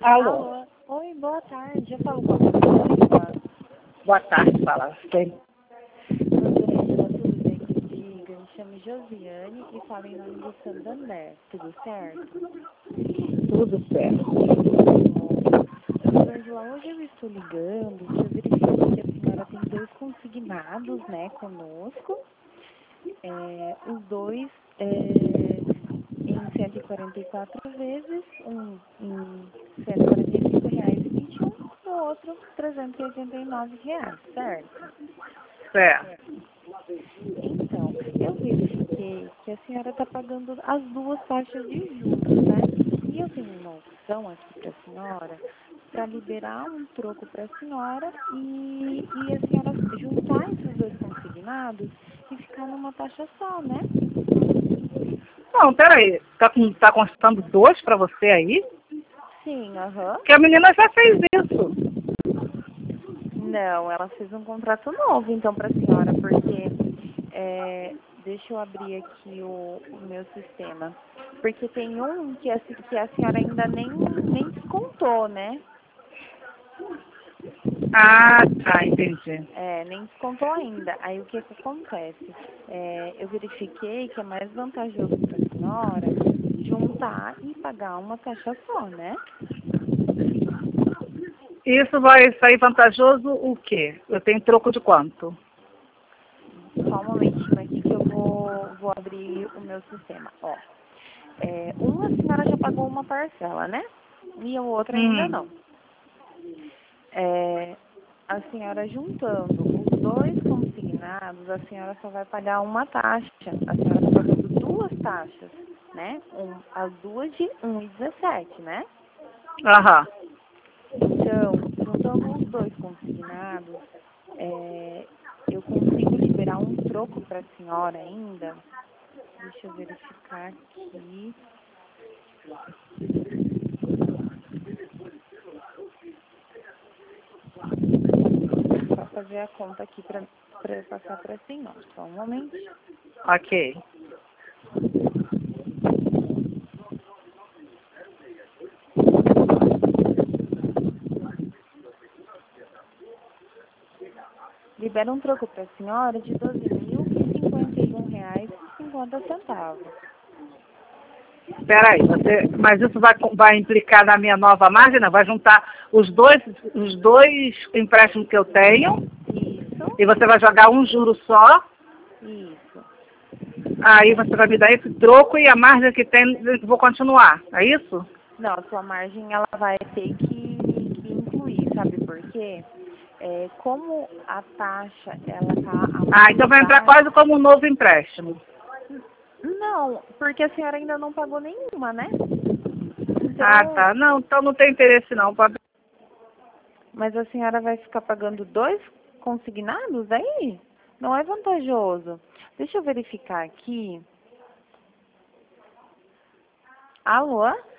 Alô? Alô. Oi, boa tarde. Eu falo com a Patrícia. Boa tarde, fala. Quem? Andressa, tudo bem contigo? Eu me chamo Josiane e falo em nome do Santander. Tudo certo? Tudo certo. Angela, hoje eu estou ligando que eu verifiquei que a senhora tem 2 consignados, né, conosco. Os dois em 144 vezes, um em R$ 145,21 e o outro R$ 389, certo? Certo. Então, eu verifiquei que a senhora está pagando as 2 taxas de juros, né? E eu tenho uma opção aqui para a senhora para liberar um troco para a senhora e a senhora juntar esses 2 consignados e ficar numa taxa só, né? Não, peraí. Tá constando 2 pra você aí? Sim, aham. Que a menina já fez isso. Não, ela fez um contrato novo, então, para a senhora, porque, deixa eu abrir aqui o meu sistema, porque tem um que a senhora ainda nem descontou, né? Ah, tá, entendi. Nem descontou ainda. Aí, o que acontece? Eu verifiquei que é mais vantajoso para a senhora juntar e pagar uma taxa só, né? Isso vai sair vantajoso o quê? Eu tenho troco de quanto? Só um momentinho aqui que eu vou abrir o meu sistema. Ó, a senhora já pagou uma parcela, né? E o outro ainda não. A senhora juntando os 2 consignados, a senhora só vai pagar uma taxa. A senhora está pagando 2 taxas, né? As duas de 1,17, né? Aham. Então, juntando os 2 consignados, eu consigo liberar um troco para a senhora ainda. Deixa eu verificar aqui. Só fazer a conta aqui para eu passar para a senhora. Só um momento. Ok. Libera um troco para a senhora de R$ 12.051,50. Peraí, mas isso vai implicar na minha nova margem? Não, vai juntar os dois empréstimos que eu tenho Isso, e você vai jogar um juro só. isso. Aí você vai me dar esse troco e a margem que tem, eu vou continuar. É isso? Não, a sua margem ela vai ter que incluir, sabe por quê? Como a taxa ela tá a mais Então vai entrar baixa. quase como um novo empréstimo. Não, porque a senhora ainda não pagou nenhuma, né? Ah, Então, tá. Não, então não tem interesse não. mas a senhora vai ficar pagando 2 consignados aí? Não é vantajoso. Deixa eu verificar aqui. Alô?